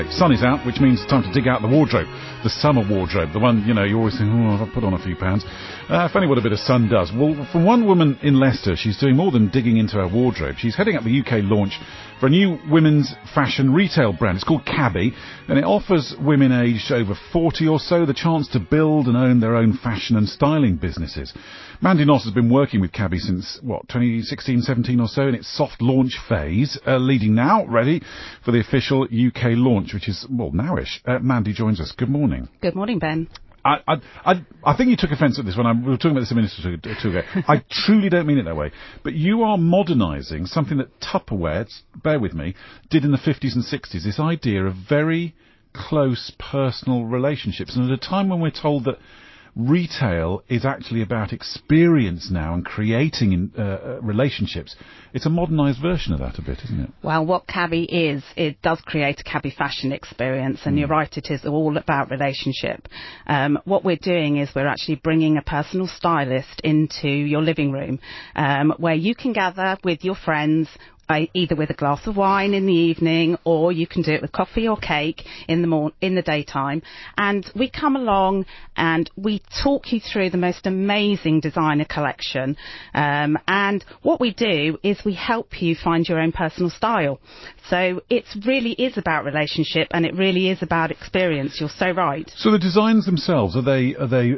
Sun is out, which means it's time to dig out the wardrobe. The summer wardrobe, the one, you always think, I'll put on a few pounds. If only what a bit of sun does. Well, from one woman in Leicester, she's doing more than digging into her wardrobe. She's heading up the UK launch for a new women's fashion retail brand. It's called Cabby, and it offers women aged over 40 or so the chance to build and own their own fashion and styling businesses. Mandy Noss has been working with Cabby since, 2016, 17 or so, in its soft launch phase, leading now, ready for the official UK launch, which is, nowish. Mandy joins us. Good morning. Good morning, Ben. I think you took offence at this when we were talking about this a minute or two ago. I truly don't mean it that way. But you are modernising something that Tupperware, bear with me, did in the 50s and 60s, this idea of very close personal relationships. And at a time when we're told that retail is actually about experience now and creating relationships, it's a modernised version of that a bit, isn't it? Well, what Cabby is, it does create a Cabby fashion experience, and you're right, it is all about relationship. What we're doing is we're actually bringing a personal stylist into your living room, where you can gather with your friends, either with a glass of wine in the evening, or you can do it with coffee or cake in the daytime. And we come along and we talk you through the most amazing designer collection. And what we do is we help you find your own personal style. So it really is about relationship, and it really is about experience. You're so right. So the designs themselves, are they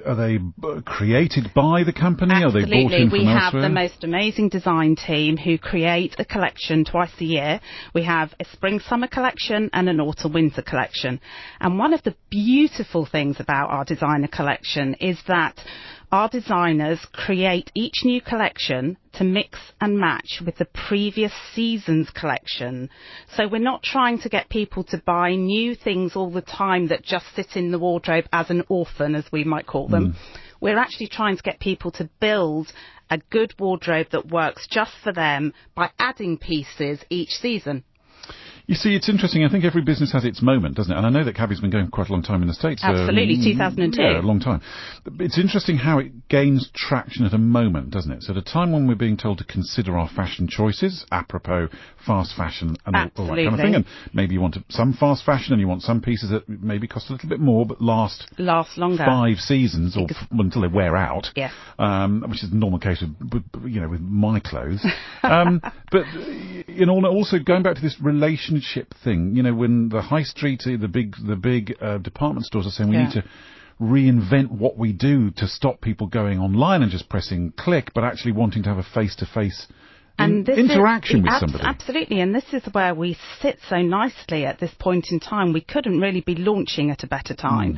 created by the company? Absolutely. Are they bought in from elsewhere? We have the most amazing design team who create a collection twice a year. We have a spring-summer collection and an autumn-winter collection. And one of the beautiful things about our designer collection is that our designers create each new collection to mix and match with the previous season's collection. So we're not trying to get people to buy new things all the time that just sit in the wardrobe as an orphan, as we might call them. We're actually trying to get people to build a good wardrobe that works just for them by adding pieces each season. You see, it's interesting. I think every business has its moment, doesn't it? And I know that Cabby's been going quite a long time in the States. Absolutely, 2002. Yeah, a long time. It's interesting how it gains traction at a moment, doesn't it? So at a time when we're being told to consider our fashion choices, apropos fast fashion and all that kind of thing, and maybe you want some fast fashion and you want some pieces that maybe cost a little bit more but last longer, 5 seasons or until they wear out. Yes. Which is the normal case with my clothes. But also going back to this relationship thing, when the high street, the big department stores are saying we need to reinvent what we do to stop people going online and just pressing click, but actually wanting to have a face-to-face interaction with somebody. Absolutely, and this is where we sit so nicely at this point in time. We couldn't really be launching at a better time.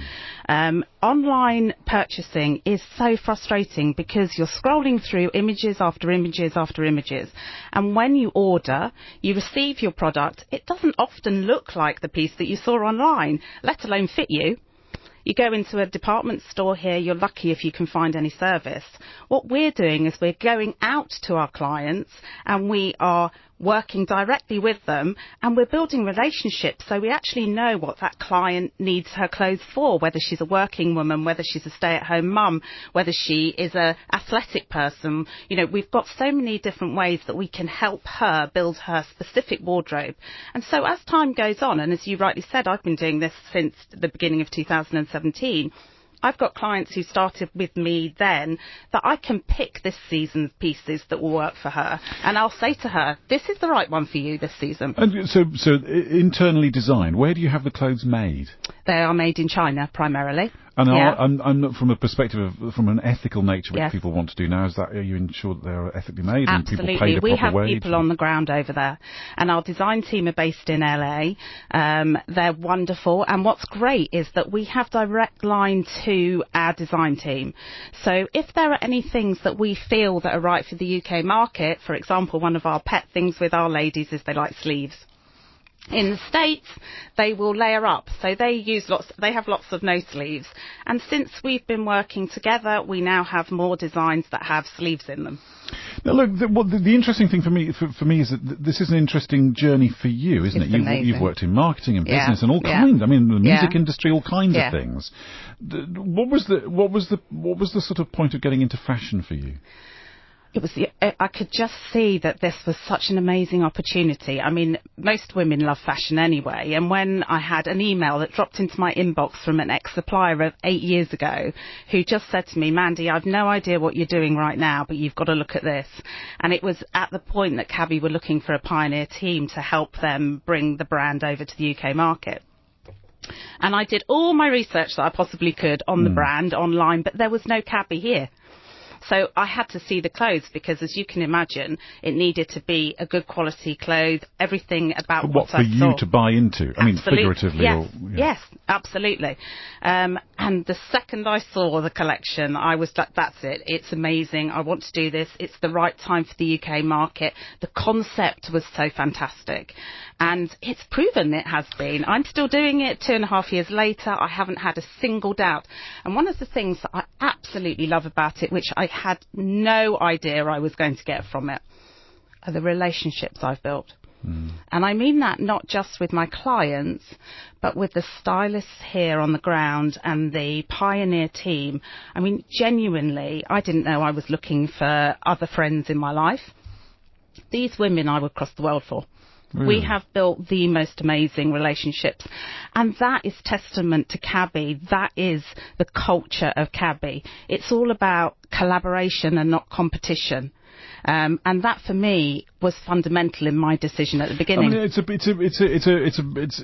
Online purchasing is so frustrating because you're scrolling through images after images after images, and when you order, you receive your product, it doesn't often look like the piece that you saw online, let alone fit you. You go into a department store here, you're lucky if you can find any service. What we're doing is we're going out to our clients and we are working directly with them, and we're building relationships, so we actually know what that client needs her clothes for, whether she's a working woman, whether she's a stay-at-home mum, whether she is an athletic person. We've got so many different ways that we can help her build her specific wardrobe. And so as time goes on, and as you rightly said, I've been doing this since the beginning of 2017, I've got clients who started with me then that I can pick this season's pieces that will work for her. And I'll say to her, this is the right one for you this season. And so internally designed, where do you have the clothes made? They are made in China, primarily. And I'm from a perspective from an ethical nature, which people want to do now, are you ensure that they are ethically made and people pay the proper wage? We have people on the ground over there, and our design team are based in LA. They're wonderful, and what's great is that we have direct line to our design team. So if there are any things that we feel that are right for the UK market, for example, one of our pet things with our ladies is they like sleeves. In the States, they will layer up, so they have lots of no sleeves. And since we've been working together, we now have more designs that have sleeves in them. Now, look, the interesting thing for me is that this is an interesting journey for you, isn't it? You've worked in marketing and business and all kinds. I mean, the music industry, all kinds of things. What was the sort of point of getting into fashion for you? I could just see that this was such an amazing opportunity. I mean, most women love fashion anyway, and when I had an email that dropped into my inbox from an ex-supplier of 8 years ago who just said to me, Mandy, I've no idea what you're doing right now, but you've got to look at this. And it was at the point that Cabby were looking for a pioneer team to help them bring the brand over to the UK market. And I did all my research that I possibly could on the brand online, but there was no Cabby here. So I had to see the clothes because, as you can imagine, it needed to be a good quality clothes, everything about what I saw. For you to buy into? I mean, figuratively. Yes, or, yeah. Yes, absolutely. And the second I saw the collection, I was like, that's it. It's amazing. I want to do this. It's the right time for the UK market. The concept was so fantastic. And it's proven it has been. I'm still doing it 2.5 years later. I haven't had a single doubt. And one of the things that I absolutely love about it, which I had no idea I was going to get from it, are the relationships I've built. And I mean that not just with my clients, but with the stylists here on the ground and the pioneer team. I mean, genuinely, I didn't know I was looking for other friends in my life. These women I would cross the world for. Really? We have built the most amazing relationships, and that is testament to Cabby. That is the culture of Cabby. It's all about collaboration and not competition. And that for me was fundamental in my decision at the beginning. I mean, it's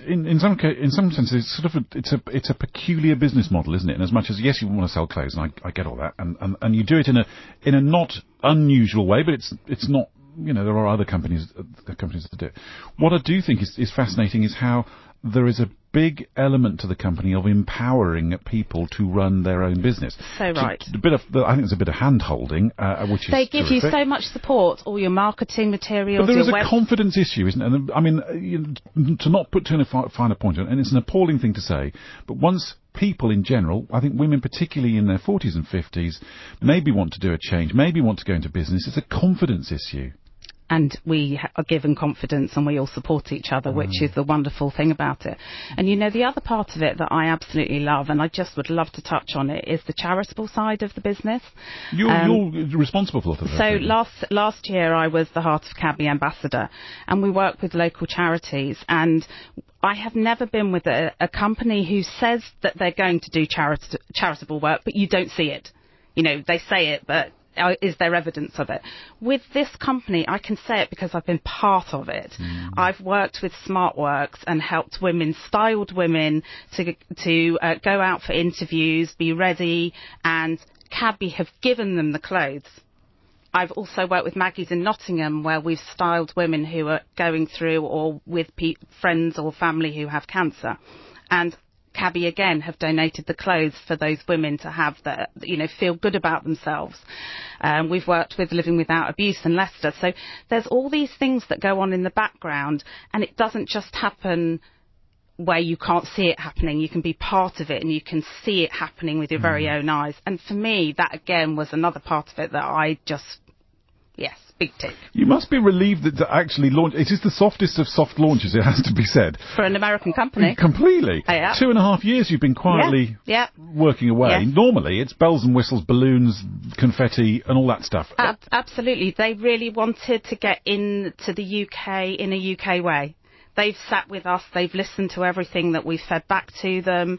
in some sense it's a peculiar business model, isn't it? And as much as yes, you want to sell clothes, and I get all that, and you do it in a not unusual way, but it's not. You know, there are other companies that do it. What I do think is fascinating is how there is a big element to the company of empowering people to run their own business. So right. I think there's a bit of hand-holding, which is They give terrific. you so much support, all your marketing materials. But there is a confidence issue, isn't it? And I mean, to not put too fine a point on it, and it's an appalling thing to say, but once people in general, I think women particularly in their 40s and 50s, maybe want to do a change, maybe want to go into business, it's a confidence issue. And we are given confidence and we all support each other, which is the wonderful thing about it. And, you know, the other part of it that I absolutely love, and I just would love to touch on it, is the charitable side of the business. You're responsible for that. So last year I was the Heart of Cabby ambassador, and we work with local charities. And I have never been with a company who says that they're going to do charitable work, but you don't see it. You know, they say it, but is there evidence of it? With this company, I can say it because I've been part of it. I've worked with SmartWorks and helped women, styled women, to go out for interviews, be ready, and Cabby have given them the clothes. I've also worked with Maggie's in Nottingham, where we've styled women who are going through or with friends or family who have cancer. And Cabby again have donated the clothes for those women to have feel good about themselves. We've worked with Living Without Abuse in Leicester. So there's all these things that go on in the background, and it doesn't just happen where you can't see it happening. You can be part of it and you can see it happening with your very own eyes. And for me, that again was another part of it that I just, yes, big tick. You must be relieved that to actually launch. It is the softest of soft launches, it has to be said. For an American company. Completely. Yeah. 2.5 years you've been quietly working away. Yeah. Normally it's bells and whistles, balloons, confetti and all that stuff. Absolutely. They really wanted to get into the UK in a UK way. They've sat with us. They've listened to everything that we've fed back to them.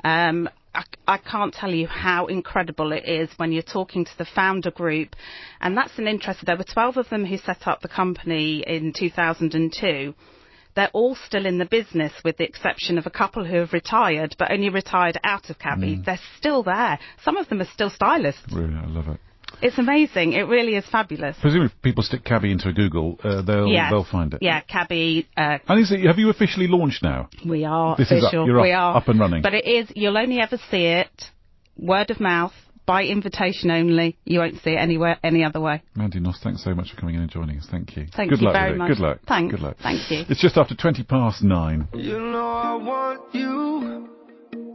I can't tell you how incredible it is when you're talking to the founder group. And that's an interest. There were 12 of them who set up the company in 2002. They're all still in the business with the exception of a couple who have retired, but only retired out of Cabby. They're still there. Some of them are still stylists. Really, I love it. It's amazing. It really is fabulous. Presumably if people stick Cabby into Google, they'll find it. Yeah, Cabby. And have you officially launched now? We are official. We are up and running. But you'll only ever see it word of mouth, by invitation only. You won't see it anywhere, any other way. Mandy Noss, thanks so much for coming in and joining us. Thank you. Thank you very much. Good luck. Thanks. Good luck. Thank you. It's just after 9:20. You know I want you.